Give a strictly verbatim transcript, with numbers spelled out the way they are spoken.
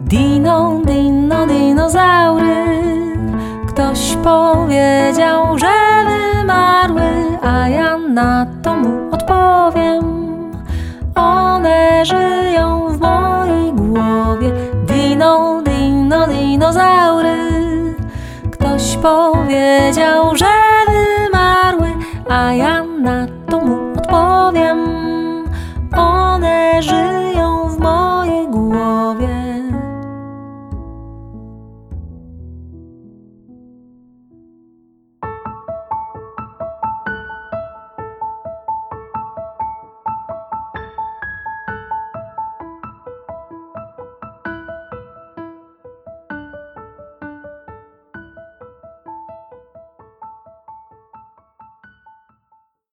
Dino, dino, dinozaury. Ktoś powiedział, że wymarły, a ja na to mu odpowiem: one żyją w mojej głowie. Dino, dino, dinozaury. Ktoś powiedział, że wymarły, a ja na to mu odpowiem: